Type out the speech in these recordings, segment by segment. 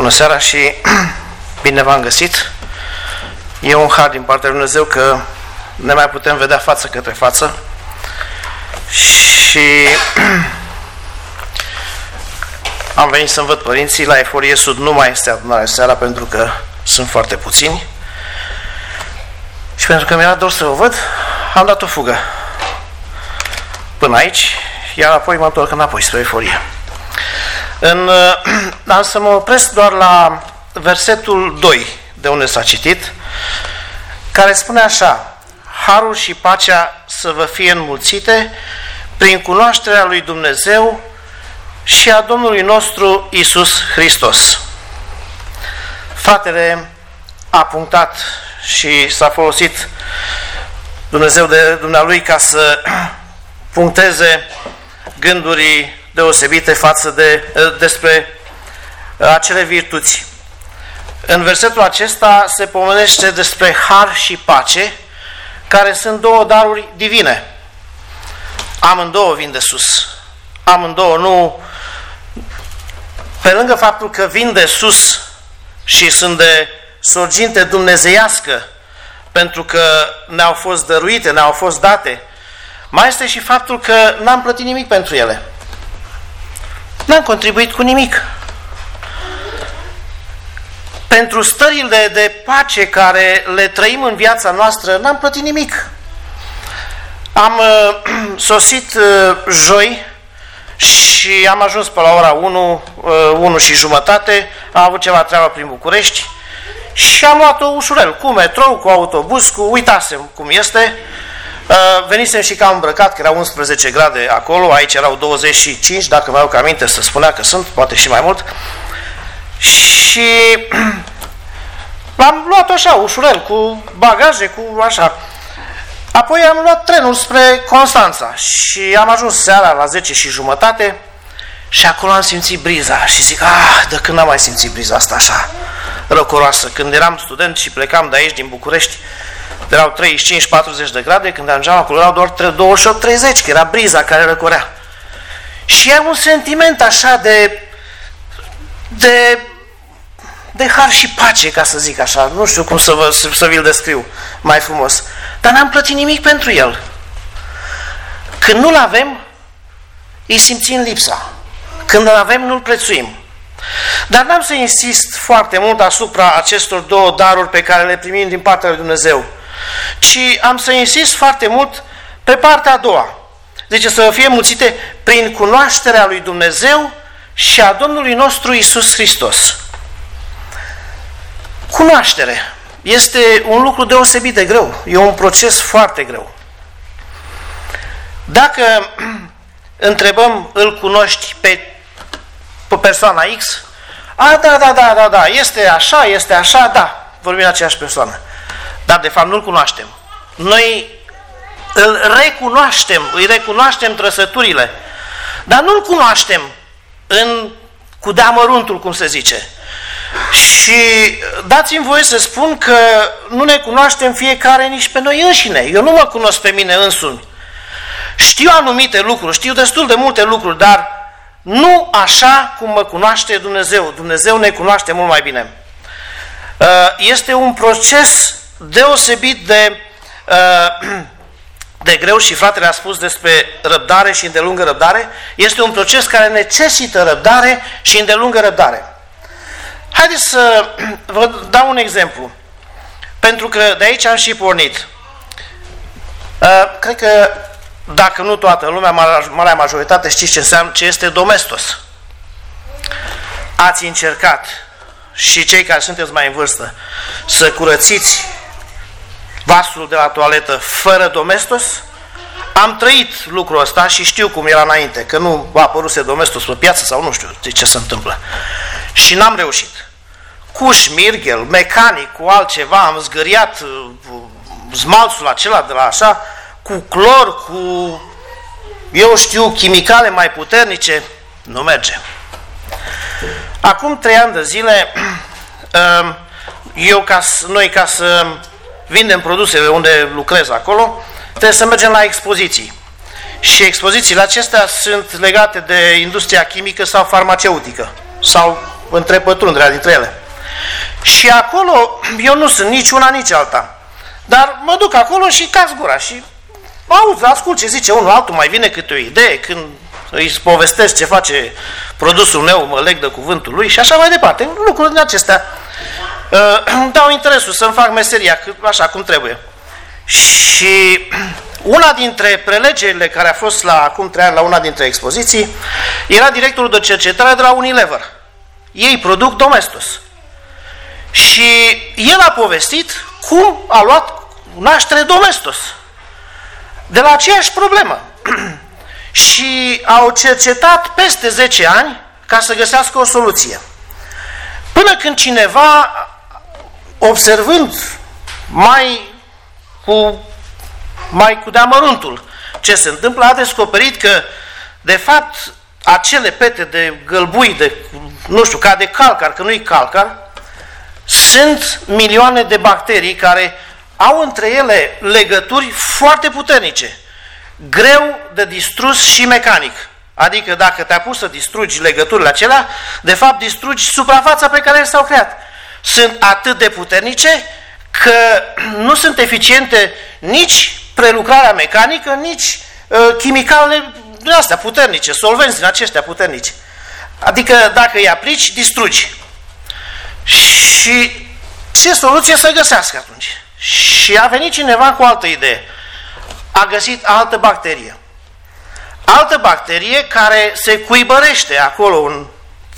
Bună seara și bine v-am găsit. E un har din partea lui Dumnezeu că ne mai putem vedea față către față. Și am venit să-mi văd părinții. La Eforie Sud nu mai este adunare seara pentru că sunt foarte puțini. Și pentru că mi-era dor să vă văd, am dat o fugă până aici, iar apoi mă întorc înapoi spre Eforie. Am să mă opresc doar la versetul 2, de unde s-a citit, care spune așa: harul și pacea să vă fie înmulțite prin cunoașterea lui Dumnezeu și a Domnului nostru Iisus Hristos. Fratele a punctat și s-a folosit Dumnezeu de dumnealui ca să puncteze gânduri deosebite față despre acele virtuți. În versetul acesta se pomenește despre har și pace, care sunt două daruri divine. Amândouă vin de sus. Amândouă nu... Pe lângă faptul că vin de sus și sunt de sorginte dumnezeiască, pentru că ne-au fost dăruite, ne-au fost date, mai este și faptul că n-am plătit nimic pentru ele. N-am contribuit cu nimic. Pentru stările de pace care le trăim în viața noastră, n-am plătit nimic. Am sosit joi și am ajuns pe la ora 1 și jumătate, am avut ceva treabă prin București și am luat-o ușurel, cu metrou, cu autobuz, uitasem cum este. Venisem și cam îmbrăcat, că erau 11 grade acolo, aici erau 25, dacă mi-au aminte să spunea că sunt, poate și mai mult. Și l-am luat așa, ușurel, cu bagaje, cu așa. Apoi am luat trenul spre Constanța și am ajuns seara la 10 și jumătate și acolo am simțit briza și zic, de când n-am mai simțit briza asta așa răcoroasă. Când eram student și plecam de aici, din București, erau 35-40 de grade, când ajungeam acolo erau doar 28-30, că era briza care răcorea. Și am un sentiment așa de har și pace, ca să zic așa. Nu știu cum să vi-l descriu mai frumos. Dar n-am plătit nimic pentru el. Când nu-l avem, îi simțim lipsa. Când îl avem, nu-l prețuim. Dar n-am să insist foarte mult asupra acestor două daruri pe care le primim din partea lui Dumnezeu, ci am să insist foarte mult pe partea a doua. Zice să fie mulțite prin cunoașterea lui Dumnezeu și a Domnului nostru Iisus Hristos. Cunoaștere este un lucru deosebit de greu. E un proces foarte greu. Dacă întrebăm, îl cunoști pe persoana X? Da, este așa, da, vorbim de aceeași persoană. Dar de fapt nu-l cunoaștem. Noi îi recunoaștem trăsăturile, dar nu-l cunoaștem cu deamăruntul, cum se zice. Și dați-mi voie să spun că nu ne cunoaștem fiecare nici pe noi înșine. Eu nu mă cunosc pe mine însumi. Știu anumite lucruri, știu destul de multe lucruri, dar nu așa cum mă cunoaște Dumnezeu. Dumnezeu ne cunoaște mult mai bine. Este un proces deosebit de greu și fratele a spus despre răbdare și îndelungă răbdare. Este un proces care necesită răbdare și îndelungă răbdare. Haideți să vă dau un exemplu, pentru că de aici am și pornit. Cred că, dacă nu toată lumea, marea majoritate știți ce înseamnă, ce este domestos. Ați încercat, și cei care sunteți mai în vârstă, să curățiți vasul de la toaletă fără domestos? Am trăit lucrul ăsta și știu cum era înainte, că nu a apăruse domestos pe piață sau nu știu ce se întâmplă. Și n-am reușit. Cu șmirghel, mecanic, cu altceva, am zgâriat smalțul acela de la așa, cu clor, cu, eu știu, chimicale mai puternice, nu merge. Acum 3 ani de zile, noi ca să vindem produsele unde lucrez acolo, trebuie să mergem la expoziții. Și expozițiile acestea sunt legate de industria chimică sau farmaceutică, sau între pătrunderea dintre ele. Și acolo, eu nu sunt nici una, nici alta, dar mă duc acolo și caz gura și ascult ce zice unul, altul, mai vine câte o idee, când îi povestesc ce face produsul meu, mă leg de cuvântul lui și așa mai departe. Lucruri din acestea îmi dau interesul să-mi fac meseria așa cum trebuie. Și una dintre prelegerile care a fost acum 3 ani la una dintre expoziții era directorul de cercetare de la Unilever. Ei produc Domestos. Și el a povestit cum a luat naștere Domestos. De la aceeași problemă. Și au cercetat peste 10 ani ca să găsească o soluție. Până când cineva, observând mai cu deamăruntul ce se întâmplă, a descoperit că, de fapt, acele pete de gălbui, de, nu știu, ca de calcar, că nu-i calcar, sunt milioane de bacterii care au între ele legături foarte puternice, greu de distrus și mecanic. Adică dacă te-a pus să distrugi legăturile acelea, de fapt distrugi suprafața pe care s-au creat. Sunt atât de puternice că nu sunt eficiente nici prelucrarea mecanică, nici chimicalele din astea puternice, solvenți din aceștia puternici. Adică dacă îi aplici, distrugi. Și ce soluție să găsească atunci? Și a venit cineva cu o altă idee. A găsit altă bacterie. Altă bacterie care se cuibărește acolo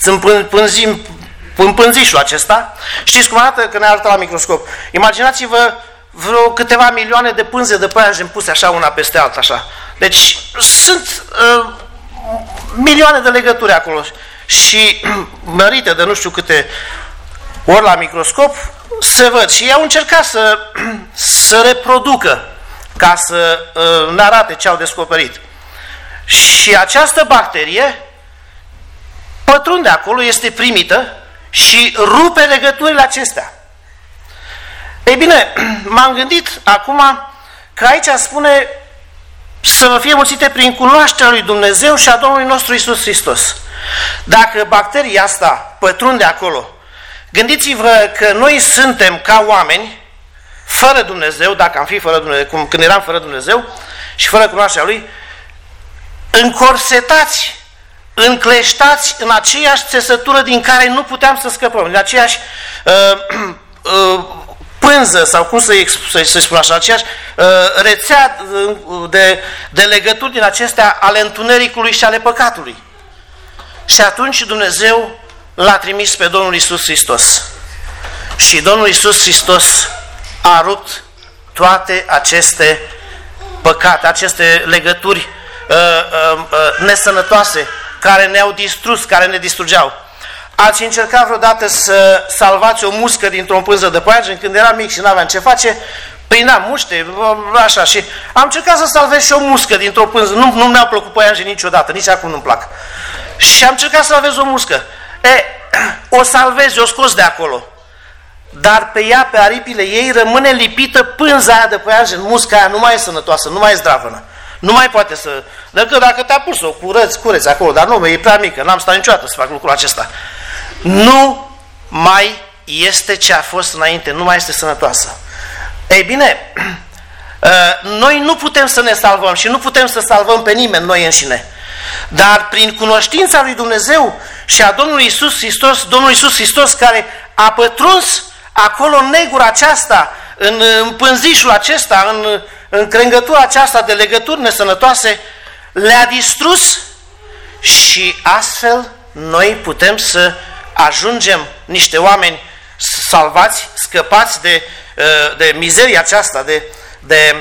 în pânzișul acesta. Știți cum arată când ne arată la microscop? Imaginați-vă vreo câteva milioane de pânze de păianjen puse așa una peste alta, așa. Deci sunt milioane de legături acolo și mărite de nu știu câte ori la microscop se văd. Și ei au încercat să reproducă ca să ne arate ce au descoperit. Și această bacterie pătrunde acolo, este primită și rupe legăturile acestea. Ei bine, m-am gândit acum că aici spune să vă fie mulțite prin cunoașterea lui Dumnezeu și a Domnului nostru Iisus Hristos. Dacă bacteria asta pătrunde acolo, gândiți-vă că noi suntem ca oameni fără Dumnezeu, dacă am fi fără Dumnezeu, când eram fără Dumnezeu și fără cunoașterea Lui, încorsetați, încleștați în aceeași țesătură din care nu puteam să scăpăm, din aceeași pânză, sau cum să spun așa, aceeași rețea de legături din acestea ale întunericului și ale păcatului. Și atunci Dumnezeu l-a trimis pe Domnul Iisus Hristos. Și Domnul Iisus Hristos a rupt toate aceste păcate, aceste legături nesănătoase care ne-au distrus, care ne distrugeau. Ați încercat vreodată să salvați o muscă dintr-o pânză de păianjen? Când eram mic și n-aveam ce face, prineam muște, așa, și am încercat să salvez și o muscă dintr-o pânză. Nu mi-au plăcut păianjeni niciodată, nici acum nu-mi plac. Și am încercat să salvez o muscă. O salvezi, o scoți de acolo. Dar pe ea, pe aripile ei, rămâne lipită pânza aia de păianjen. Musca aia nu mai e sănătoasă, nu mai e zdravănă. Nu mai poate să... Dacă te-a pus o cureți acolo, dar nu, e prea mică, n-am stat niciodată să fac lucrul acesta. Nu mai este ce a fost înainte, nu mai este sănătoasă. Ei bine, noi nu putem să ne salvăm și nu putem să salvăm pe nimeni noi înșine. Dar prin cunoștința lui Dumnezeu și a Domnului Iisus Hristos, Domnul Iisus Hristos care a pătruns acolo în negura aceasta, în pânzișul acesta, în crengătura aceasta de legături nesănătoase, le-a distrus și astfel noi putem să ajungem niște oameni salvați, scăpați de mizeria aceasta, de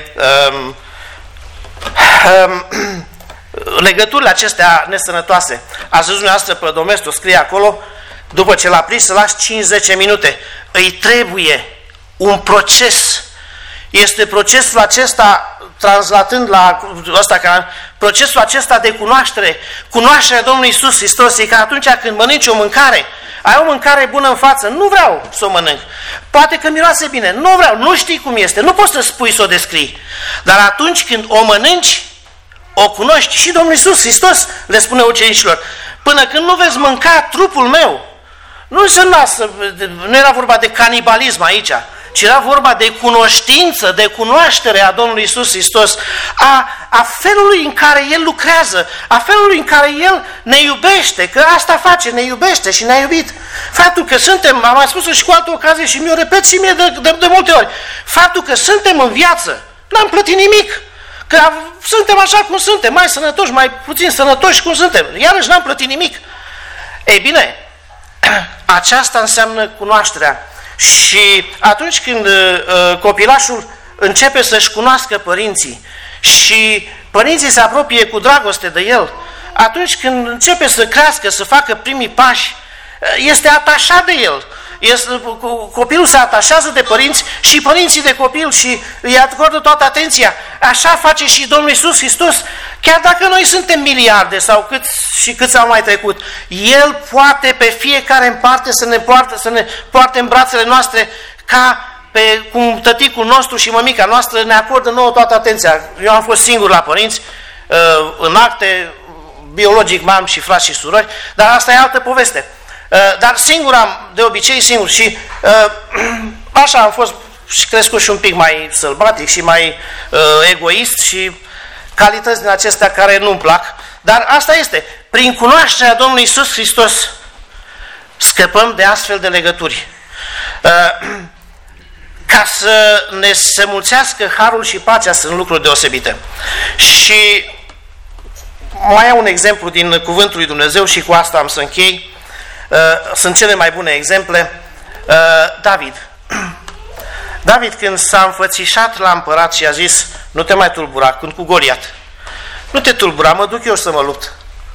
legăturile acestea nesănătoase. Ați văzut dumneavoastră pe Domestos, scrie acolo, după ce l-a prins, să lași 5-10 minute. Îi trebuie un proces. Este procesul acesta, translatând la ăsta, procesul acesta de cunoaștere, cunoașterea Domnului Iisus Hristos, e că atunci când mănânci o mâncare, ai o mâncare bună în față, nu vreau să o mănânc. Poate că miroase bine, nu vreau, nu știi cum este, nu poți să spui să o descrii. Dar atunci când o mănânci, o cunoști. Și Domnul Iisus Hristos le spune ucenicilor, până când nu veți mânca trupul meu, nu era vorba de canibalism aici, ci era vorba de cunoștință, de cunoaștere a Domnului Iisus Hristos, a felului în care El lucrează, a felului în care El ne iubește, că asta face, ne iubește și ne-a iubit. Faptul că suntem, am mai spus-o și cu altă ocazie și mi-o repet și mie de multe ori, faptul că suntem în viață, n-am plătit nimic, că suntem așa cum suntem, mai sănătoși, mai puțin sănătoși cum suntem, iarăși n-am plătit nimic. Ei bine, aceasta înseamnă cunoașterea. Și atunci când copilașul începe să-și cunoască părinții și părinții se apropie cu dragoste de el, atunci când începe să crească, să facă primii pași, este atașat de el. Copilul se atașează de părinți și părinții de copil și îi acordă toată atenția. Așa face și Domnul Iisus Hristos, chiar dacă noi suntem miliarde sau câți au mai trecut. El poate pe fiecare în parte să ne poarte în brațele noastre ca cum tăticul nostru și mămica noastră ne acordă nouă toată atenția. Eu am fost singur la părinți, în acte, biologic mai am și frați și surori, dar asta e altă poveste. Dar singur am, de obicei singur și așa am fost și crescut și un pic mai sălbatic și mai egoist și calități din acestea care nu-mi plac. Dar asta este, prin cunoașterea Domnului Iisus Hristos scăpăm de astfel de legături. Ca să ne se mulțească harul și pacea sunt lucruri deosebite. Și mai am un exemplu din Cuvântul lui Dumnezeu și cu asta am să închei. Sunt cele mai bune exemple. David când s-a înfățișat la împărat și a zis: nu te mai tulbura, când cu Goliat, nu te tulbura, mă duc eu să mă lupt.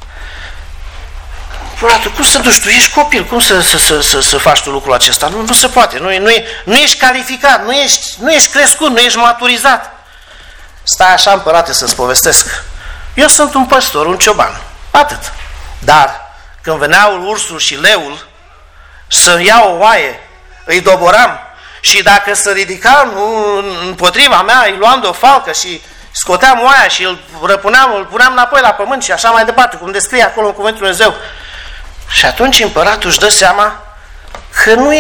Împăratul: cum să duci tu? Ești copil, cum să faci tu lucrul acesta? Nu se poate, nu ești calificat, nu ești crescut, nu ești maturizat. Stai așa, împărate, să-ți povestesc. Eu sunt un păstor, un cioban, atât. Dar când veneau ursul și leul să-mi ia o oaie, îi doboram și dacă se ridica împotriva mea, îi luam de o falcă și scoteam oaia și îl puneam înapoi la pământ și așa mai departe, cum descrie acolo în Cuvântul Lui Dumnezeu. Și atunci împăratul își dă seama că nu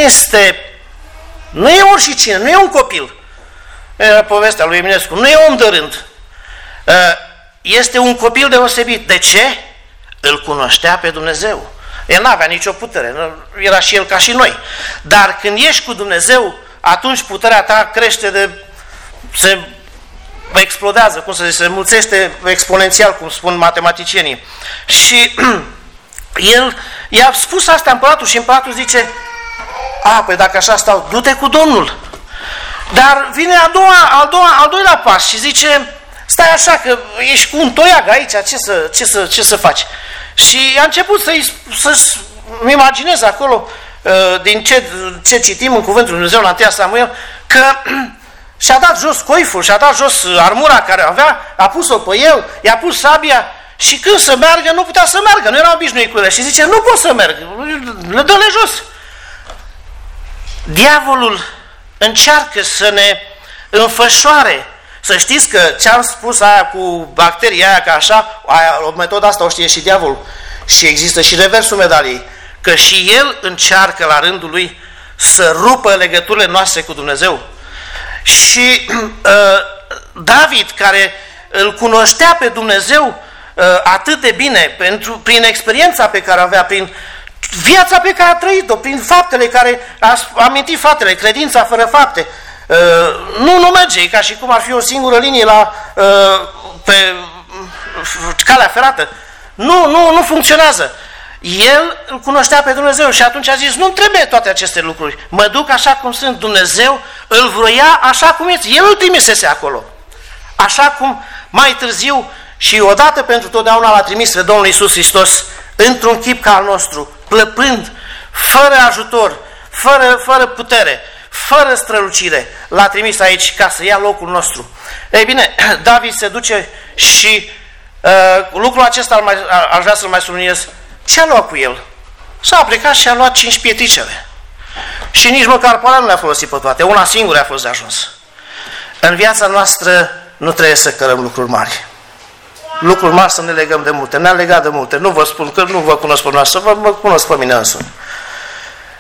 e oricine, nu e un copil. Era povestea lui Eminescu, nu e om de rând. Este un copil deosebit. De ce? Îl cunoștea pe Dumnezeu. El n-avea nicio putere, era și el ca și noi. Dar când ești cu Dumnezeu, atunci puterea ta crește se explodează, cum să zic, se mulțește exponențial, cum spun matematicienii. Și el i-a spus asta împăratul și împăratul zice: păi dacă așa stau, du-te cu Domnul. Dar vine al doilea pas și zice: stai așa că ești cu un toiag aici, ce să faci? Și a început să-mi imaginez acolo, din ce citim în Cuvântul Lui Dumnezeu la 1 Samuel, că și-a dat jos coiful, și-a dat jos armura care avea, a pus-o pe el, i-a pus sabia și când să meargă, nu putea să meargă, nu era obișnuit cu ele. Și zice: nu pot să merg, dă-le jos. Diavolul încearcă să ne înfășoare. Să știți că ce-am spus aia cu bacteria aia, ca așa, o metodă asta o știe și diavolul. Și există și reversul medaliei, că și el încearcă la rândul lui să rupă legăturile noastre cu Dumnezeu. Și David, care îl cunoștea pe Dumnezeu atât de bine, prin experiența pe care o avea, prin viața pe care a trăit-o, prin faptele care a amintit faptele, credința fără fapte, nu merge, e ca și cum ar fi o singură linie pe calea ferată. Nu funcționează. El îl cunoștea pe Dumnezeu și atunci a zis: nu-mi trebuie toate aceste lucruri, mă duc așa cum sunt. Dumnezeu îl vroia așa cum este, El îl trimisese acolo. Așa cum mai târziu și odată pentru totdeauna l-a trimis pe Domnul Iisus Hristos într-un chip ca al nostru, plăpând, fără ajutor, fără putere, fără strălucire, l-a trimis aici ca să ia locul nostru. Ei bine, David se duce și lucrul acesta aș vrea să-l mai subliniez. Ce a luat cu el? S-a plecat și a luat 5 pietricele. Și nici măcar pe nu le-a folosit pe toate. Una singură a fost de ajuns. În viața noastră nu trebuie să cărăm lucruri mari. Lucruri mari să ne legăm de multe. Ne-am legat de multe. Nu vă spun că nu vă cunosc pe noastră, vă cunosc pe mine însumi.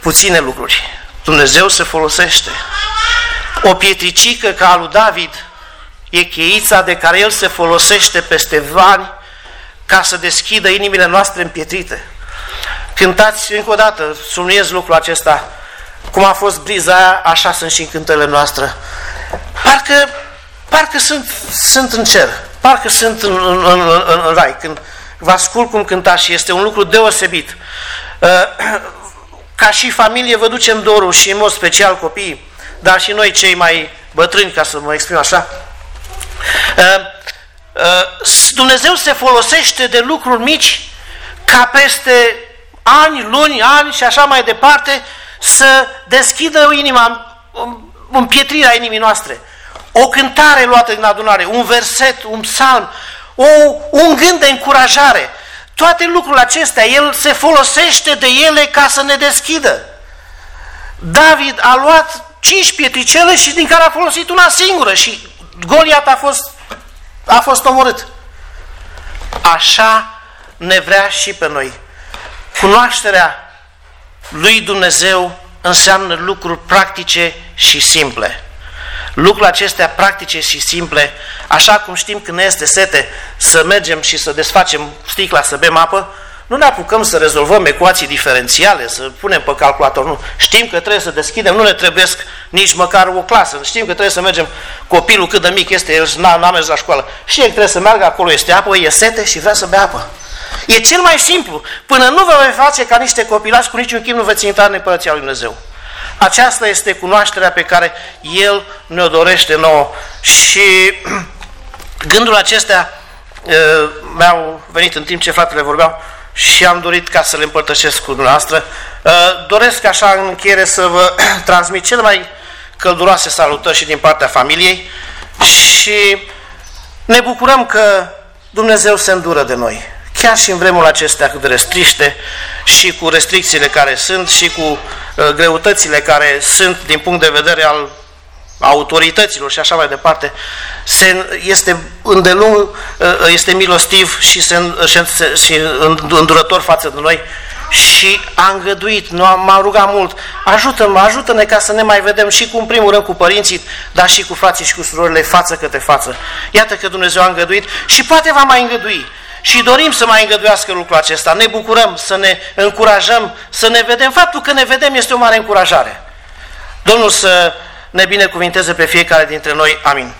puține lucruri. Dumnezeu se folosește. O pietricică ca a lui David e cheița de care El se folosește peste ani ca să deschidă inimile noastre împietrite. Cântați încă o dată, subliniez lucrul acesta, cum a fost briza aia, așa sunt și în cântările noastre. Parcă sunt în cer, parcă sunt în rai. Când vă ascult cum cântați și este un lucru deosebit. Ca și familie vă ducem dorul și în mod special copiii, dar și noi cei mai bătrâni, ca să mă exprim așa. Dumnezeu se folosește de lucruri mici ca peste ani, luni, ani și așa mai departe să deschidă inima, împietrirea inimii noastre. O cântare luată din adunare, un verset, un psalm, un gând de încurajare. Toate lucrurile acestea, El se folosește de ele ca să ne deschidă. David a luat 5 pietricele și din care a folosit una singură și Goliat a fost omorât. Așa ne vrea și pe noi. Cunoașterea lui Dumnezeu înseamnă lucruri practice și simple. Lucrurile acestea practice și simple, așa cum știm când ne este sete să mergem și să desfacem sticla să bem apă, nu ne apucăm să rezolvăm ecuații diferențiale, să punem pe calculator, nu. Știm că trebuie să deschidem, nu ne trebuiesc nici măcar o clasă, știm că trebuie să mergem, copilul cât de mic este, el n-a mers la școală, știe că trebuie să meargă, acolo este apă, e sete și vrea să bea apă. E cel mai simplu, până nu vă vei face ca niște copilași, cu niciun chip nu veți intra în Împărăția lui Dumnezeu. Aceasta este cunoașterea pe care El ne-o dorește nouă. Și gândul acestea mi-au venit în timp ce fratele vorbeau și am dorit ca să le împărtășesc cu dumneavoastră. Doresc așa în încheiere să vă transmit cele mai călduroase salutări și din partea familiei și ne bucurăm că Dumnezeu se îndură de noi. Chiar și în vremurile acestea cât de restricte și cu restricțiile care sunt și cu greutățile care sunt din punct de vedere al autorităților și așa mai departe, este îndelung, este milostiv și îndurător față de noi și a îngăduit, m-am rugat mult, ajută-ne ca să ne mai vedem și cu, în primul rând cu părinții, dar și cu frații și cu surorile față către față. Iată că Dumnezeu a îngăduit și poate va mai îngădui. Și dorim să mai îngăduiască lucrul acesta. Ne bucurăm, să ne încurajăm, să ne vedem. Faptul că ne vedem este o mare încurajare. Domnul să ne binecuvinteze pe fiecare dintre noi. Amin.